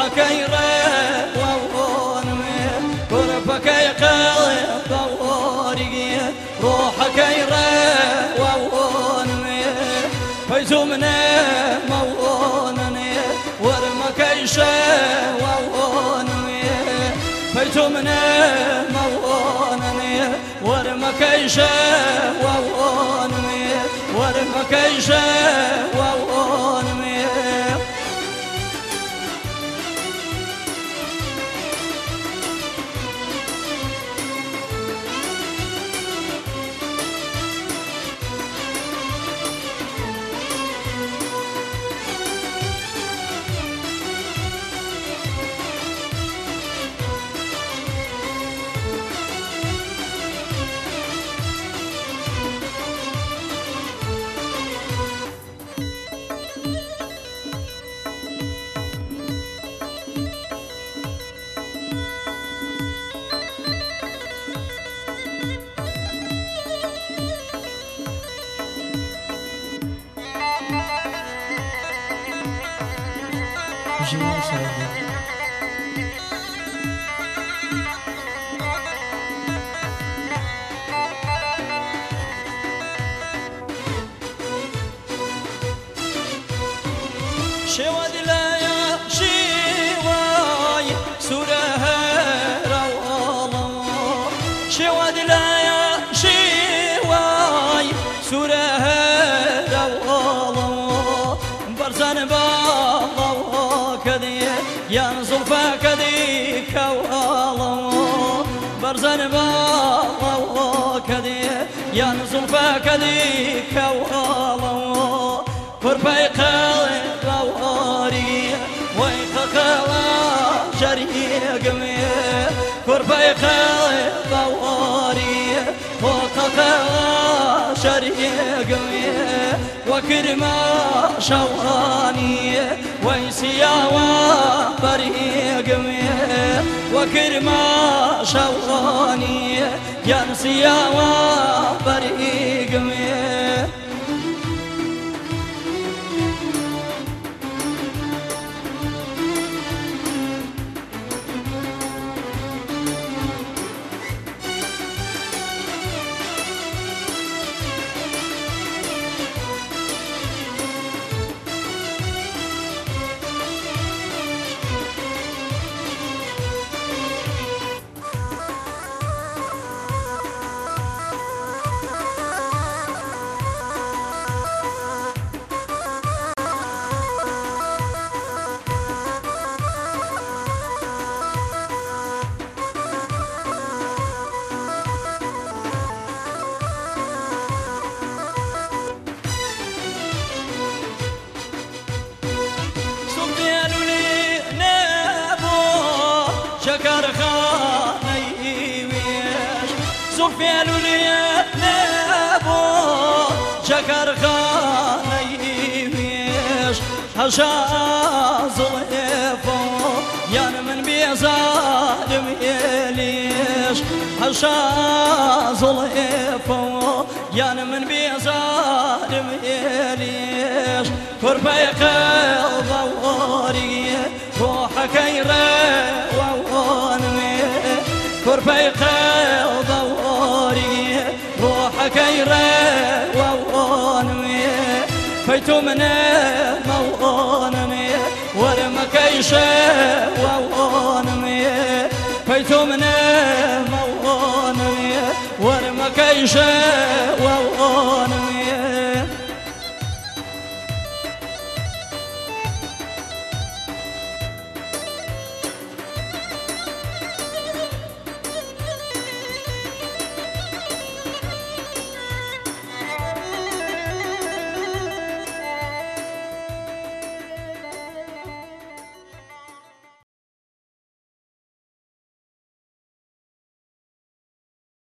روحك يرى وونمي قربك يقلب دوري روحك يرى وونمي فيزمنا مونني ورمك يشا وونمي فيزمنا مونني ورمك يشا وونمي ورمك يشا وونمي شواد لا يا شواي سورها روالله شواد لا يا شواي سورها روالله برزان بالله كذي ينصف كذي كوالله برزان بالله كذي ينصف كذي كوالله قربي قلب واري ويخخلا شريقمي قربي قلب واري ويخخلا شريقمي وكرما شواني ويسياوا بريقمي وكرما شواني ينسياوا بريقمي سفيان لي نابو شكر خاني بيش حشا ظليفو يان من بيزالم يليش حشا ظليفو يان من بيزالم يليش قربي قلب واري روحك يرى وونمي قربي قلب واري روحك يرى وونمي فيتو من مونمي ورمك يشا وونمي فيتو من مونمي ورمك يشا وونمي